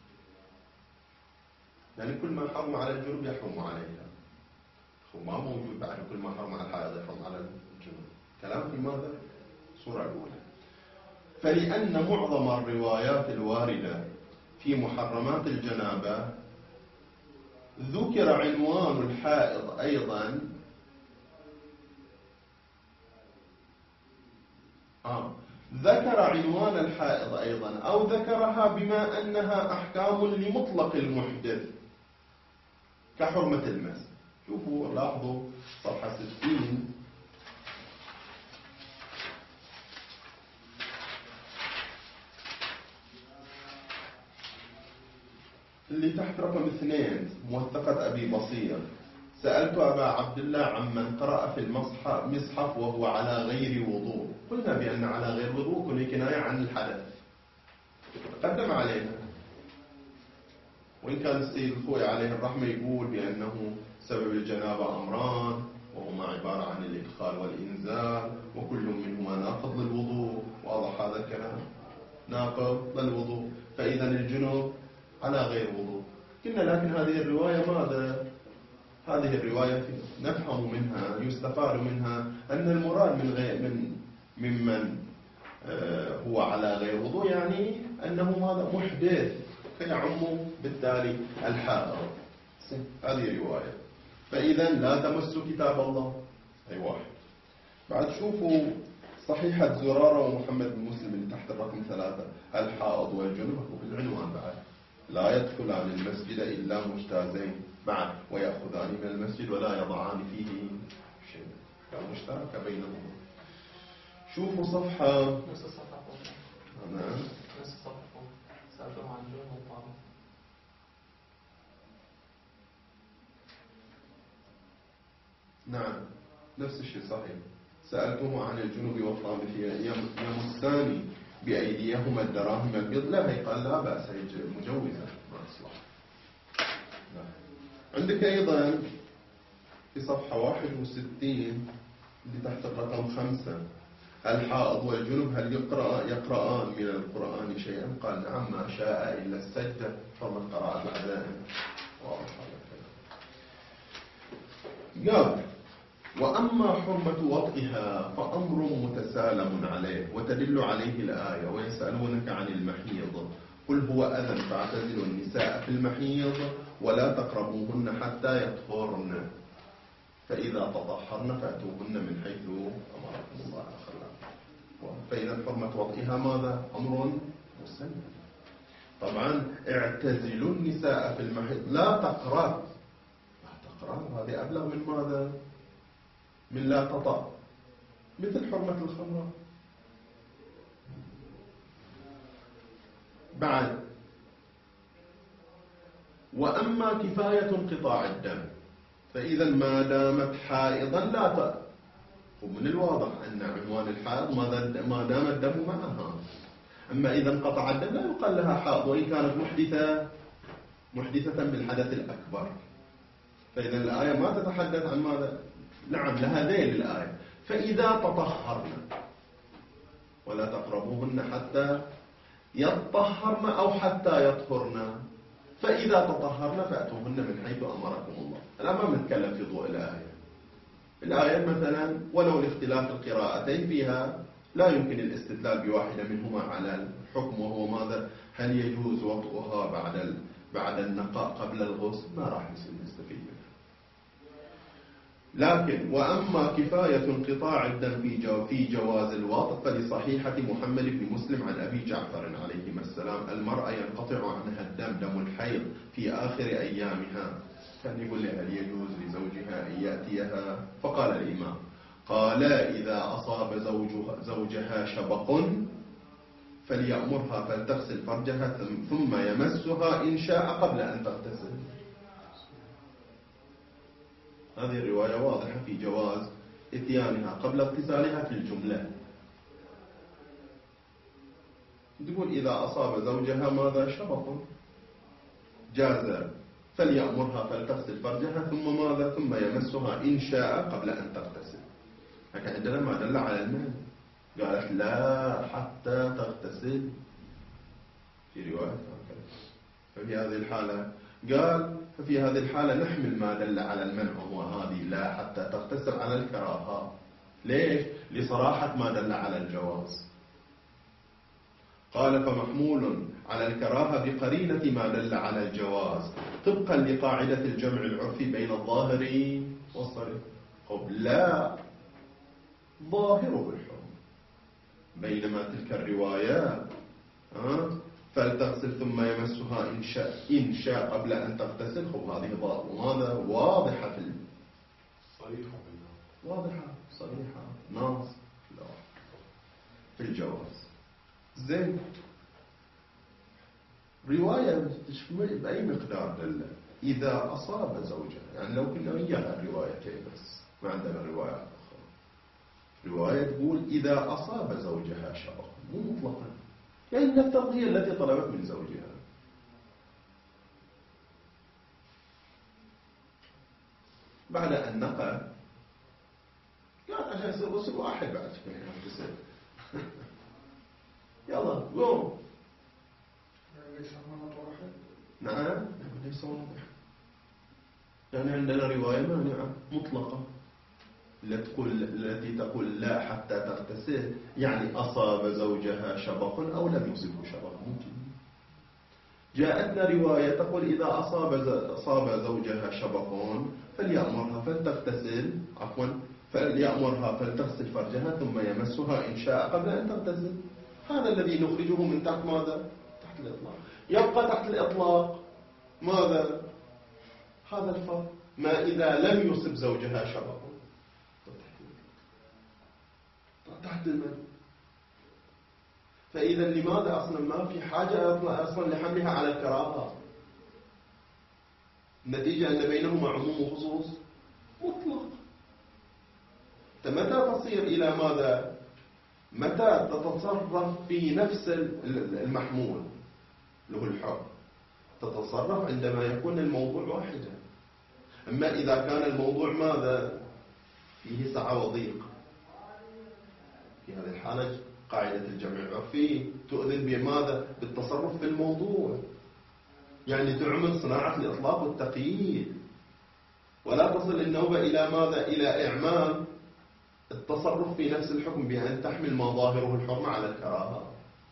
يعني كل ما حرم على الجنوب يحرم عليها، ما موجود بعد كل ما حرم على الحائض يحرم على الجنوب. كلام في ماذا؟ الصورة الأولى. فلأن معظم الروايات الواردة في محرمات الجنابة ذكر عنوان الحائض أيضا ذكر عنوان الحائض أيضا أو ذكرها بما أنها أحكام لمطلق المحدث كحرمة المس. شوفوا لاحظوا صفحة 60 اللي تحت رقم 2 موثقة أبي بصير. سألت أبا عبد الله عمن قرأ في المصحف وهو على غير وضوء، قلنا بأن على غير وضوء كل كناية عن الحدث قدم علينا، وإن كان السيد الخوي عليه الرحمة يقول بأنه سبب الجنابة أمران وهما عبارة عن الإدخال والإنزال وكل منهما ناقض للوضوء، فإذا الجنوب على غير وضوء. قلنا لكن هذه الرواية ماذا؟ هذه الرواية نفهم منها، يستفاد منها أن المراد ممن هو على غير وضوء يعني أنه ماذا؟ محدث، فيعم بالتالي الحائض. هذه رواية. فإذا لا تمس كتاب الله. أي واحد. بعد شوفوا صحيحة زرارة ومحمد بن مسلم اللي تحت الرقم 3، الحائض والجنوب بالعنوان بعد لا يدخلان المسجد إلا مجتازين بعد ويأخذان من المسجد ولا يضعان فيه شيء، كمشترك بينهما. شوفوا صفحة نفس الصفحة فوق. نعم نفس الصفحة فوق. سألتم عن الجنوب والطعام. نعم نفس الشيء صحيح. سألته عن الجنوب والطعام يمسان بأيديهما الدراهم البيض، لا هي قال لا بأس، هي مجوزة ما أصلح. عندك أيضا في صفحة 61 اللي تحت الرقم 5، الحائض والجنوب هل يقرآن من القرآن شيئا؟ قال نعم ما شاء إلا السجدة، حرمة قراءة العزائم. واضح هذا الكلام. قال وأما حرمة وطئها فأمر متسالم عليه، وتدل عليه الآية ويسألونك عن المحيض قل هو أذى فاعتزلوا النساء في المحيض ولا تقربوهن حتى يطهرن فإذا تطهرن فأتوهن من حيث أمركم الله أخلاق. فإذا حرمة وطئها ماذا؟ أمر مسلم. طبعا اعتزلوا النساء في المحيض، لا تقرب. هذه أبلغ من ماذا؟ من لا تطأ، مثل حرمة الخمر. بعد وأما كفاية انقطاع الدم فإذا ما دامت حائضا لا تأ. ومن الواضح أن عنوان الحائض ما دام الدم معها. أما إذا انقطع الدم لا يقال لها حائض وإن كانت محدثة بالحدث الأكبر. فإذا الآية ما تتحدث عن ماذا؟ نعم لهذين الآية. فإذا تطهرن ولا تقربوهن حتى يطهرن أو حتى يطهرن، فإذا تطهرن فأتوهن من حيث أمركم الله. الآن ما نتكلم في ضوء الآية. الآية مثلا ولو لاختلاف القراءتين فيها لا يمكن الاستدلال بواحدة منهما على الحكم، وهو ماذا؟ هل يجوز وطئها بعد النقاء قبل الغسل؟ ما راح نستفيد منها. لكن وأما كفاية انقطاع الدم في جواز الوطء فلصحيحة محمد بن مسلم عن أبي جعفر عليهما السلام المرأة ينقطع عنها دم الحيض في آخر أيامها. كان يقول لها هل يجوز لزوجها أن يأتيها؟ فقال الإمام قال إذا أصاب زوجها شبق فليأمرها فلتغسل فرجها ثم يمسها إن شاء قبل أن تغتسل. هذه الرواية واضحة في جواز إتيانها قبل اغتسالها في الجملة. تقول إذا أصاب زوجها ماذا؟ شبق جاز فليأمرها فلتغسل فرجها ثم ماذا؟ ثم يمسها إن شاء قبل أن تغتسل. لكن عندنا ما دل على المنع، قالت لا حتى تغتسل في رواية هكذا. ففي هذه الحالة قال ففي هذه الحالة نحمل ما دل على المنع وهو هذه لا حتى تغتسل على الكراهة. ليش؟ لصراحة ما دل على الجواز. قال فمحمول على الكراهة بقرينة ما دل على الجواز طبقا لقاعدة الجمع العرفي بين الظاهر والصريح. لا ظاهر بالحكم، بينما تلك الروايات فلتغسل ثم يمسها إن شاء قبل أن تغتسل. هذه ماذا؟ واضحة واضحة صريحة ناص في الجواز. زين رواية بأي مقدار دل؟ إذا أصاب زوجها، يعني لو كنا وياها الروايتين بس ما عندنا رواية أخرى. رواية تقول إذا أصاب زوجها شبق، مو مطلقا، يعني نفترض هي التي طلبت من زوجها. بعد أن نقى قالت عشان يصير غسل واحد بعد كده يغتسل. يلا قوم. ليس مناط واحد. نعم ليس واضح. يعني عندنا رواية مانعة مطلقة التي تقول لا حتى تغتسل، يعني أصاب زوجها شبق أو لم يصبه شبق ممكن. جاءتنا رواية تقول إذا أصاب زوجها شبق فليأمرها فلتغتسل، فليأمرها فلتغسل فرجها ثم يمسها إن شاء قبل أن تغتسل. هذا الذي نخرجه من تحت ماذا؟ تحت الإطلاق. يبقى تحت الإطلاق ماذا؟ هذا الفرق، ما إذا لم يصب زوجها شبق تحت المنع. فإذا لماذا أصلا ما في حاجة أصلا لحملها على الكراهة؟ النتيجة أن بينهما عموم وخصوص مطلق. متى تصير إلى ماذا؟ متى تتصرف في نفس المحمول له الحكم؟ تتصرف عندما يكون الموضوع واحدا. أما إذا كان الموضوع ماذا؟ فيه سعة وضيق، في هذه الحالة قاعدة الجمع العرفي تؤذن بماذا؟ بالتصرف في الموضوع، يعني تعمل صناعة الإطلاق والتقييد، ولا تصل النوبة إلى ماذا؟ إلى إعمال التصرف في نفس الحكم بأن تحمل ما ظاهره الحرمة على الكراهة.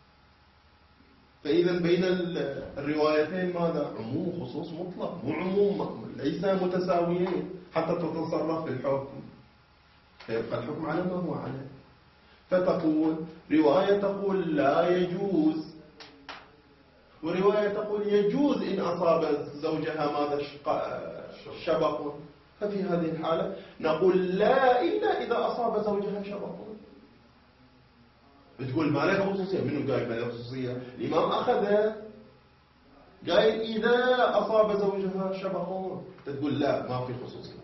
فإذا بين الروايتين ماذا؟ عموم وخصوص مطلق، مو عموم ليس متساويين حتى تتصرف في الحكم، فيبقى الحكم على ما هو عليه. فتقول رواية تقول لا يجوز، ورواية تقول يجوز إن أصاب زوجها ماذا؟ شبق. ففي هذه الحالة نقول لا إلا إذا أصاب زوجها شبق. بتقول ما لها خصوصية. منو قال ما لها خصوصية؟ الإمام أخذ قال إذا أصاب زوجها شبق، تقول لا ما في خصوصية.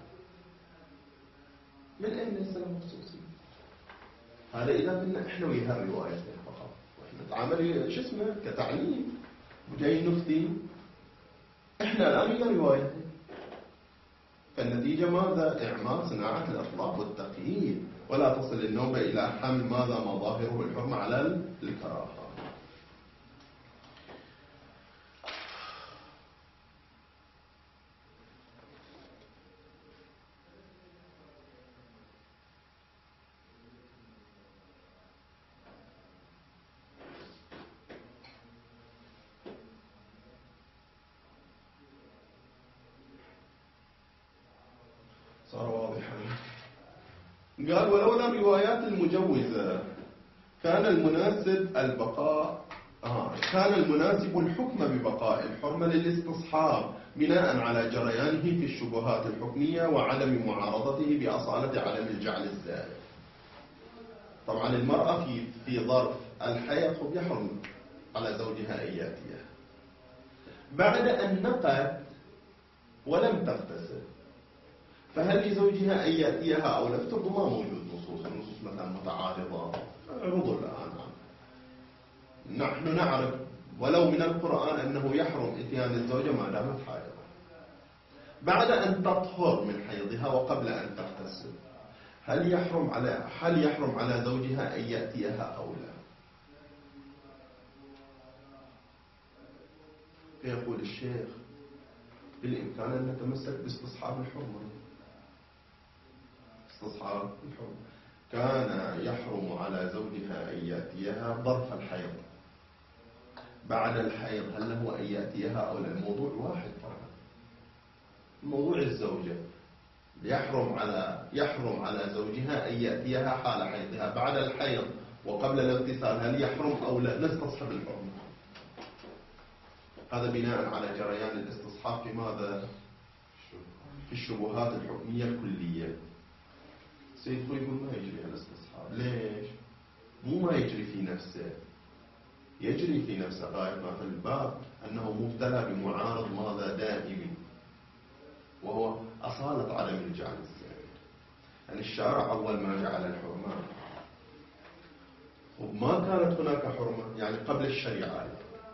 من أين ليس له خصوصية؟ هذا إذا كنا إحنا وياها الروايتين فقط، وإحنا نتعامل شو اسمه كتعليم وجاي نفتي إحنا الآن ويا روايتين. فالنتيجة ماذا؟ إعمال صناعة الإطلاق والتقييد، ولا تصل النوبة إلى حمل ماذا؟ مظاهره الحرمة على الكراهة. صار واضحا. قال ولولا الروايات المجوزة كان المناسب كان المناسب الحكم ببقاء الحرمة للاستصحاب بناء على جريانه في الشبهات الحكمية وعدم معارضته بأصالة عدم الجعل الزائد. طبعا المرأة في ظرف الحيض يحرم على زوجها أن يأتيها بعد أن نقت ولم تغتسل، فهل لزوجها أن يأتيها أو لا؟ افترضوا ما موجود النصوص مثلا متعارضة، عرضوا الآن نحن نعرف ولو من القرآن أنه يحرم إتيان الزوجة ما دامت حائضة بعد أن تطهر من حيضها وقبل أن تغتسل. هل يحرم على زوجها أن يأتيها أو لا؟ فيقول الشيخ بالإمكان أن نتمسك باستصحاب الحرمة. استصحاب الحرمة كان يحرم على زوجها أن يأتيها ظرف الحيض. بعد الحيض هل له أن يأتيها أو لا؟ الموضوع واحد فقط. موضوع الزوجة يحرم على زوجها أن يأتيها حال حيضها. بعد الحيض وقبل الاغتسال هل يحرم أو لا؟ نستصحب الحرمة. هذا بناء على جريان الاستصحاب في ماذا؟ في الشبهات الحكمية الكلية. سيد خوي يقول ما يجري الاستصحاب. ليش؟ مو ما يجري في نفسه، يجري في نفسه غاية ما في الباب أنه مبتلى بمعارض ماذا؟ دائمي، وهو أصالة عدم الجعل الزائد. يعني الشارع أول ما جعل الحرمة وما كانت هناك حرمة، يعني قبل الشريعة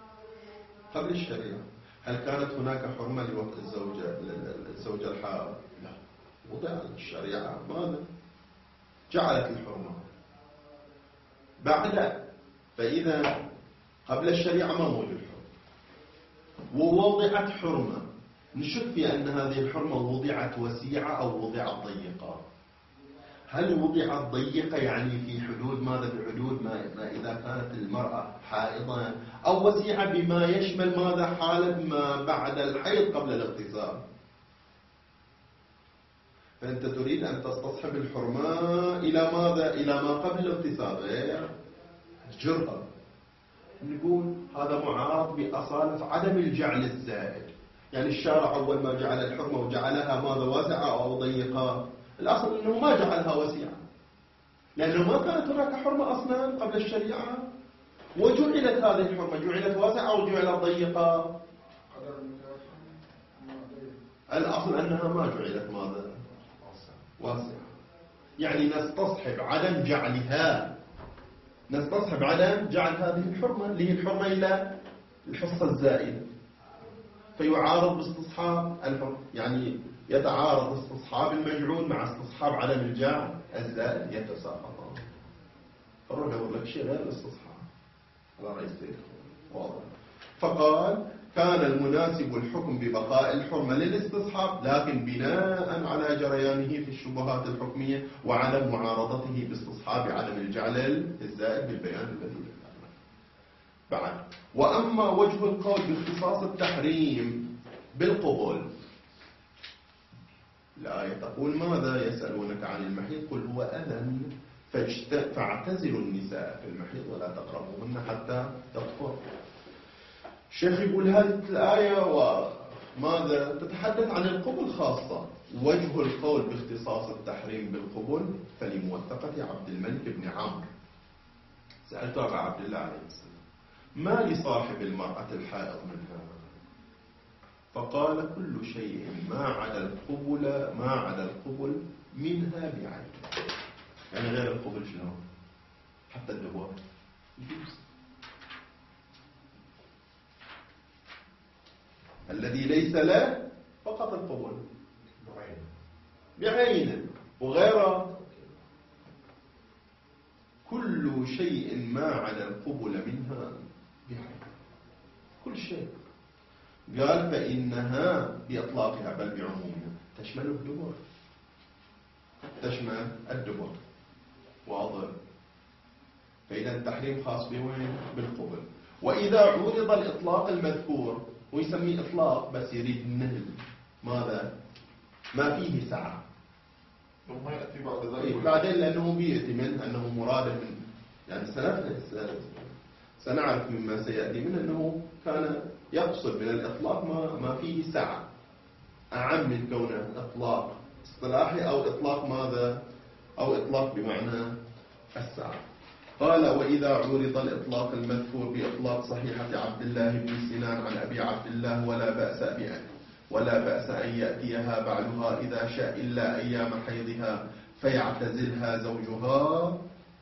هل كانت هناك حرمة لوقت الزوجة الحائض؟ لا. وضع الشريعة ماذا؟ جعلت الحرمة. بعد فإذا قبل الشريعة ما موجود حرمة، ووضعت حرمة نشك في أن هذه الحرمة وضعت وسيعة أو وضعت ضيقة. هل وضعت ضيقة يعني في حدود ماذا؟ بحدود ما إذا كانت المرأة حائضة، أو وسيعة بما يشمل ماذا؟ حالة ما بعد الحيض قبل الاغتسال. فأنت تريد أن تستصحب الحرمة إلى ماذا؟ إلى ما قبل الاغتسال، غير جرأة. نقول هذا معارض بأصالة عدم الجعل الزائد. يعني الشارع أول ما جعل الحرمة وجعلها ماذا؟ واسعة أو ضيقة؟ الأصل أنه ما جعلها وسيعة، لأنه ما كانت هناك حرمة أصلا قبل الشريعة، وجعلت هذه الحرمة، جعلت واسعة أو جعلت ضيقة؟ الأصل أنها ما جعلت ماذا؟ واسعة. يعني نستصحب عدم جعلها، نستصحب عدم جعل هذه الحرمة اللي هي الحرمة إلى الحصة الزائدة، فيعارض باستصحاب الحرمة. يعني يتعارض استصحاب المجعول مع استصحاب عدم الجعل الزائد، يتساقطان. فالرجل يقول لك شيء غير الاستصحاب على رئيس واضح. فقال كان المناسب الحكم ببقاء الحرمة للاستصحاب، لكن بناء على جريانه في الشبهات الحكمية وعدم معارضته باستصحاب عدم الجعل الزائد بالبيان الذي ذكرناه. بعد وأما وجه القول باختصاص التحريم بالقبول، الآية تقول ماذا؟ يسألونك عن المحيض قل هو أذى فاعتزلوا النساء في المحيض ولا تقربوهن حتى تطهر. الشيخ يقول هذه الآية وماذا؟ تتحدث عن القبل خاصة. وجه القول باختصاص التحريم بالقبل فلموثقة عبد الملك بن عمرو. سألت أبا عبد الله عليه السلام ما لصاحب المرأة الحائض منها؟ فقال كل شيء ما عدا القبل منها بعين. يعني غير القبل شنو؟ حتى الدبر يجوز. الذي ليس له فقط القبل بعين، وغيره كل شيء ما عدا القبل منها بعين، كل شيء. قال فإنها بإطلاقها بل بعمومها تشمل الدبر، تشمل الدبر، واضح. فإذا التحريم خاص بوين؟ بالقبل. وإذا عورض الإطلاق المذكور، ويسميه إطلاق بس يريد النهل ماذا؟ ما فيه سعة، ثم يأتي بعد ذلك بعدين لأنه بيأتي منه أنه مراد من، يعني سنعرف مما سيأتي منه أنه كان يقصد من الإطلاق ما فيه سعة، أعم من كونه إطلاق اصطلاحي أو إطلاق ماذا؟ أو إطلاق بمعنى السعة. قال وإذا عورض الإطلاق المذكور بإطلاق صحيحة عبد الله بن سنان عن أبي عبد الله ولا بأس أن يأتيها بعلها إذا شاء إلا أيام حيضها فيعتزلها زوجها،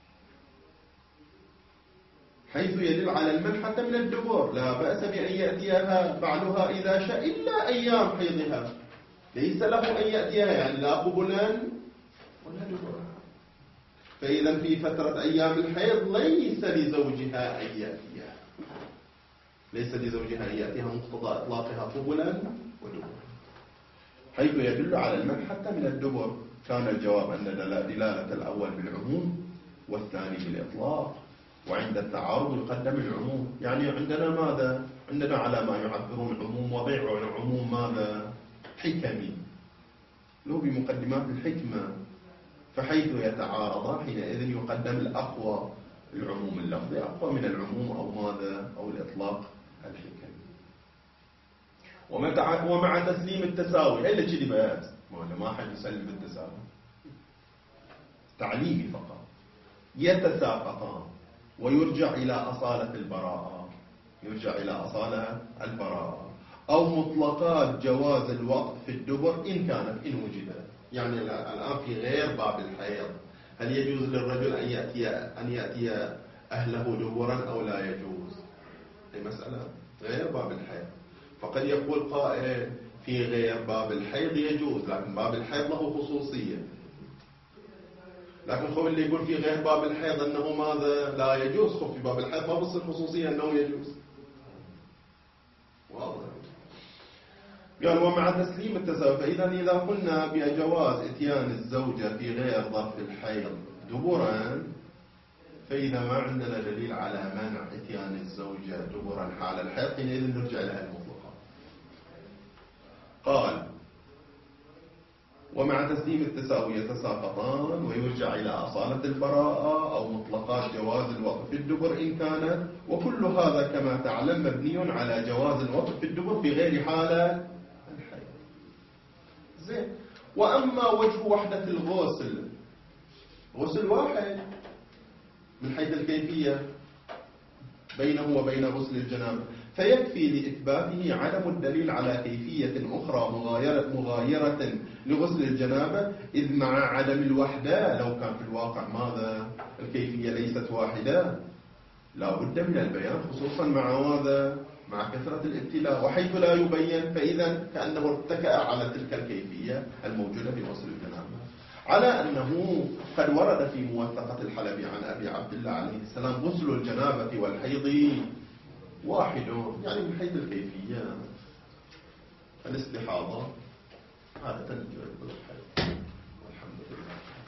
حيث يدل على المنحة من الدبر. لا بأس بأن يأتيها بعلها إذا شاء إلا أيام حيضها، ليس له أن يأتيها يعني لا قبلا ولا دبرا. فإذا في فترة أيام الحيض ليس لزوجها أن يأتيها، ليس لزوجها أن يأتيها مقتضى إطلاقها قبلا ودبرا، حيث يدل على المنحة من الدبر. كان الجواب أن دلالة الأول بالعموم والثاني بالإطلاق، وعند التعارض يقدم العموم. يعني عندنا ماذا؟ عندنا على ما يعبرون عموم وضيع العموم ماذا؟ حكمي، لو بمقدمات الحكمة، فحيث يتعارض حينئذ يقدم الأقوى، العموم اللفظي أقوى من العموم أو ماذا؟ أو الإطلاق الحكمي. ومع تسليم التساوي إلا كذي بس ما حد يسلم التساوي، تعليمي فقط، يتساقطان ويرجع إلى أصالة البراءة، يرجع إلى أصالة البراءة، أو مطلقات جواز الوقت في الدبر إن كانت إن وجدت. يعني الآن في غير باب الحيض هل يجوز للرجل أن يأتي أهله دبرا أو لا يجوز؟ هي مسألة غير باب الحيض. فقد يقول قائل في غير باب الحيض يجوز، لكن باب الحيض له خصوصية. لكن خب اللي يقول في غير باب الحيض أنه ماذا لا يجوز، خب في باب الحيض ما بصير خصوصية أنه يجوز. واضح. قال ومع تسليم التساوي، فإذا قلنا بجواز إتيان الزوجة في غير ظرف الحيض دبرا، فإذا ما عندنا دليل على منع إتيان الزوجة دبرا حال الحيض، حينئذ نرجع لها المطلقة. قال ومع تسليم التساوي يتساقطان ويرجع إلى أصالة البراءة أو مطلقات جواز الوقف في الدبر إن كانت، وكل هذا كما تعلم مبني على جواز الوقف في الدبر في غير حالة الحيض. زين. وأما وجه وحدة الغسل، غسل واحد من حيث الكيفية بينه وبين غسل الجنابة، فيكفي لإثباته عدم الدليل على كيفية أخرى مغايرة لغسل الجنابة، إذ مع عدم الوحدة لو كان في الواقع ماذا الكيفية ليست واحدة لا بد من البيان، خصوصا مع ماذا مع كثرة الابتلاء، وحيث لا يبين فإذا كأنه اتكأ على تلك الكيفية الموجودة في غسل الجنابة، على أنه قد ورد في موثقة الحلبي عن أبي عبد الله عليه السلام غسل الجنابة والحيض واحد، يعني من حيث الكيفية الاستحاضة عادة الحيض. والحمد لله.